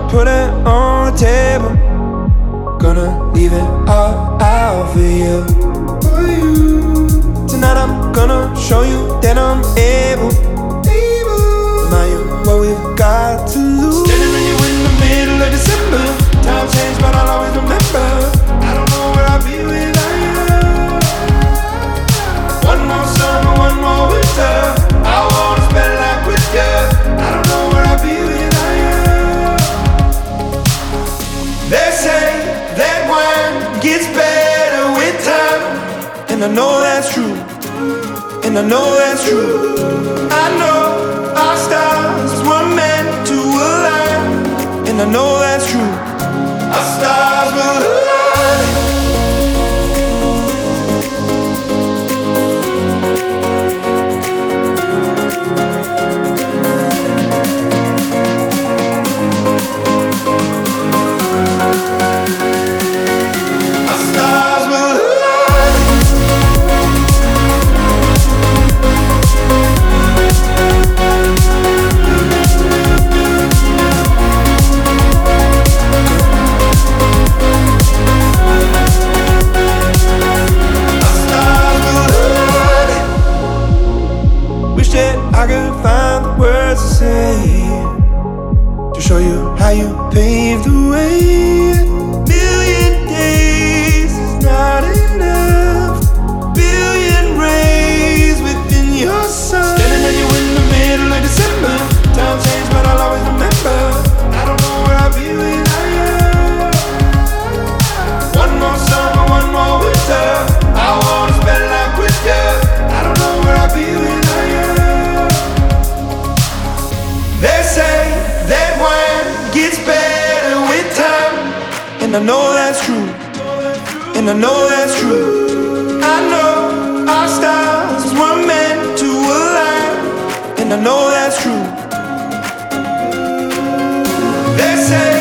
put it on the table. Gonna leave it all out for you. Tonight I'm gonna show you that I'm able. Remind you what we've got to lose. Standing with you in the middle of December. Time changed, but I'll always remember. I don't know where I'll be without you. One more summer, one more winter. I wanna spend life with you. I don't know where I'll be without you. They say that wine gets better with time, and I know that's true. And I know that's true. I know our stars were meant to align, and I know that's true. Our stars will align. Our stars will align. I could find the words to say to show you how you paved the way. Million days is not enough. Billion rays within your sun. Standing at you in the middle of December. Time changed, but I'll always remember. I don't know where I'll be without you. One more summer, one more winter. I wanna spend life with you. I don't know where I'll be without you. They say that wine gets better with time, and I know that's true. And I know that's true. I know our stars were meant to align, and I know that's true. They say